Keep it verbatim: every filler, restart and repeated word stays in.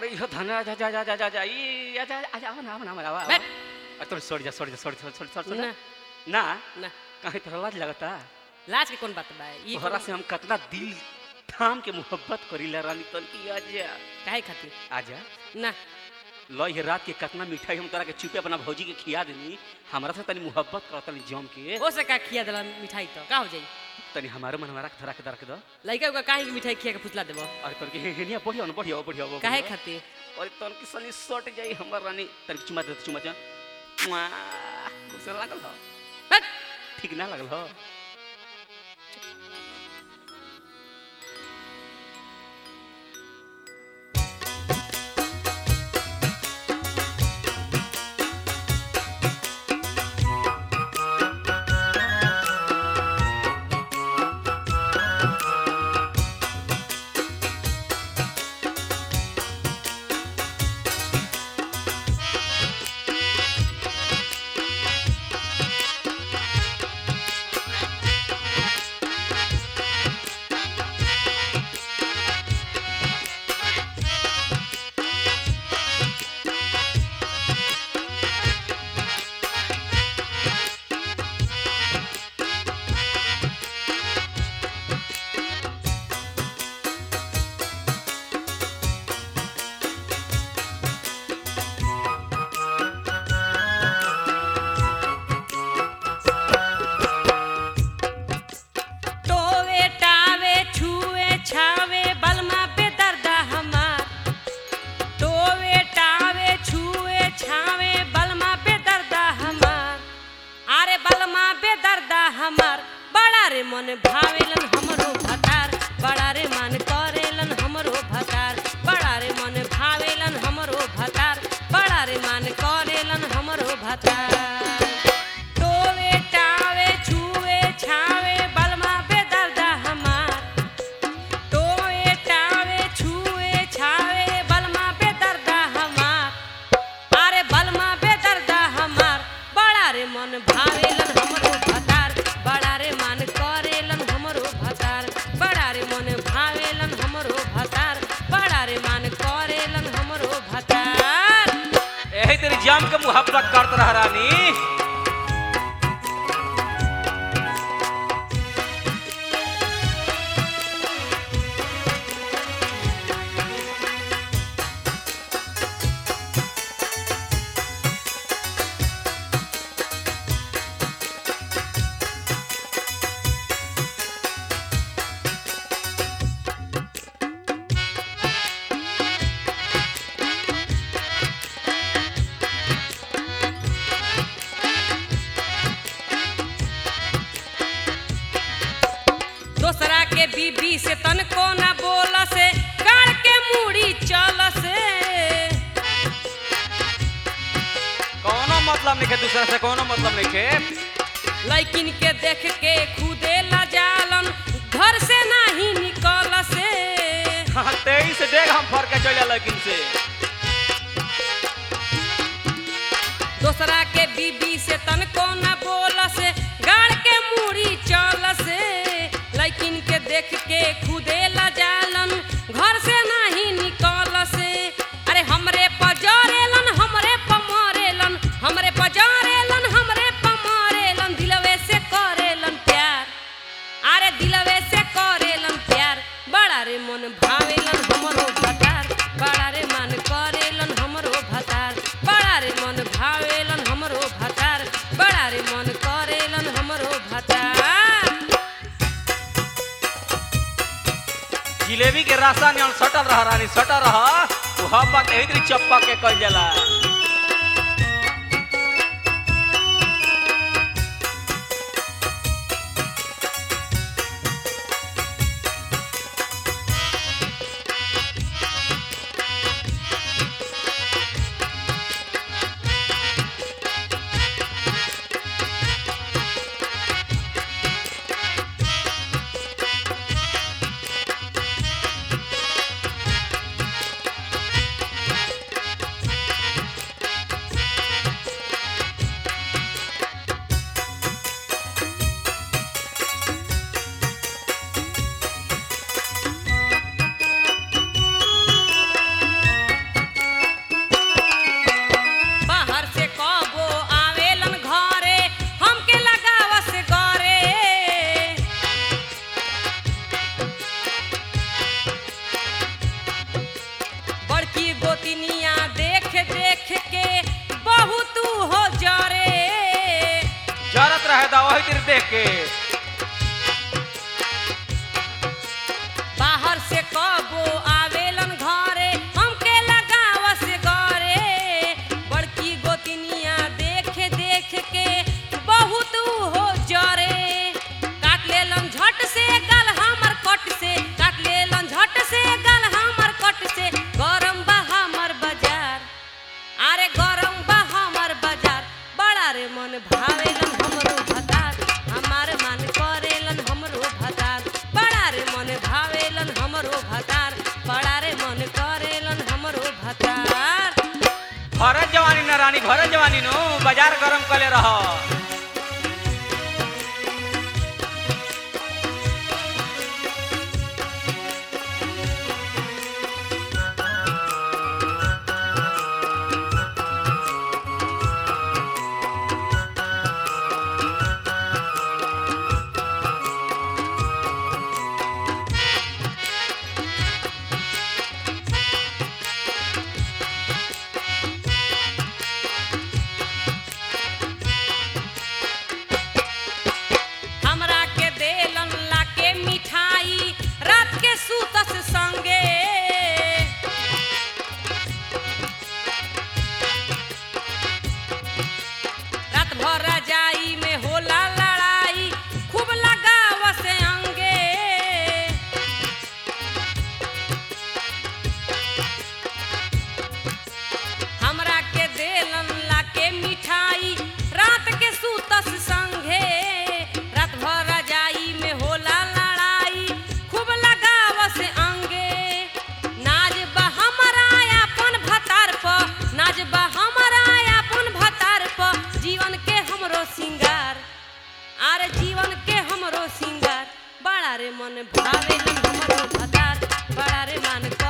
अरे यो धना जा जा जा जा जा जा ई आजा आजा आवा ना आवा ना आवा बैठ। अरे तोड़ छोड़ जा छोड़ जा छोड़ छोड़ छोड़ छोड़ ना ना ना काहे तोरा लाज लगता लाज के कौन बात बा ई तोहरा से हम कितना दिल थाम के मोहब्बत करीला रानी तन की आजा काहे खातिर आजा ना लो ये रात के कितना मिठाई हम तोरा के चुपे अपना भौजी के खिया देनी हमरा से तनी मोहब्बत कर तनी जम के ओ से का खिया देला मिठाई तो का हो जाई तनी हमारे मन में रख धरा के दर के दो लइका का काहे की मिठाई खिया के फुसला देबो अरे तोर के हेनिया बढ़िया न बढ़िया बढ़िया काहे खातिर और तन की सनी सट जाई हमर रानी तनी चुमा दे चुमा जा से लागल हो बैठ। ठीक ना लागल हो टोवे टावे छुए छावे बलमा पे दर्दा हमार टोवे टावे छुए छावे बलमा पे दर्दा हमार अरे बलमा पे दर्दा हमार बड़ा रे मन भावेलन हमरो भतार बड़ा रे मन करेलन हमरो भतार बड़ा रे मन भावेलन हमरो भतार बड़ा रे मन करेलन हमरो भतार टोवे टावे छुए छावे बलमा पे दर्दा हमार टोवे टावे छुए छावे बलमा पे दर्दा हमार अरे बलमा पे दर्दा हमार बड़ा रे मन भावेलन हमरो भतार बड़ा रे मन करेलन हमरो भतार बड़ा रे मन भावेलन हमरो भतार बड़ा रे मन करेलन हमरो भतार एही तेरी जाम के मोहब्बत करत रह रानी दोसरा के बीबी से तनको ना बोल से गाड़ के मुड़ी चल से कोनो मतलब नहीं के दूसरा से कोनो मतलब नहीं के लड़किन के देख के खुदे लजालन घर से नहीं निकल से हाँ तेईस से डेग हम फर के चले लेकिन से दोसरा के बीबी से तनको ना बोल से गाड़ के मुड़ी चल से लड़किन के देख के खुदे लजालन घर से नहीं निकल से अरे हमरे पजरेलन हमरे पमरेलन हमरे पजरेलन हमरे पमरेलन दिलवे से करेलन प्यार अरे दिलवे से करेलन प्यार बड़ा रे मन भावेलन हमरो भतार बड़ा रे मन करेलन हमरो भतार बड़ा रे मन भावेलन हमरो भतार बड़ा रे मन करेलन हमरो भतार जिलेबी के रास्ता ने सटल रह रानी सटल रह मोहब्बत एही तेरी चप्पा के कइल जाला होई तिर देख के बाहर से कबो आवेलन घरे हमके लगावस गरे बड़की गोतनिया देख देख के बहुत हो जरे काट लेलन झट से गल हमर कट से काट लेलन झट से गल हमर कट से गरम बा हमर बाजार अरे गरम बा हमर बाजार बड़ा रे मन भावेलन हमरो भतार हमार मन करेलन हमरो भतार बड़ा रे मन भावेलन हमरो भतार बड़ा रे मन करेलन हमरो भतार घर जवानी न रानी घर जवानी नो बाजार गरम कले रह हमरा के देलन लाके मिठाई रात के सूतस संगे रात भर रजाई में होला लड़ाई खूब लगावस अंगे हमरा के देलन लाके मिठाई रात के सूतस संगे रात भर रजाई में होला लड़ाई खूब लगावस अंगे नाज बा हमरा अपन भतार प नाज बा हमरा अपन भतार प जीवन के हमरो सिंगार अरे जीवन के हमरो सिंगार बड़ा रे मन भावेलन हमरो भतार बड़ा रे मन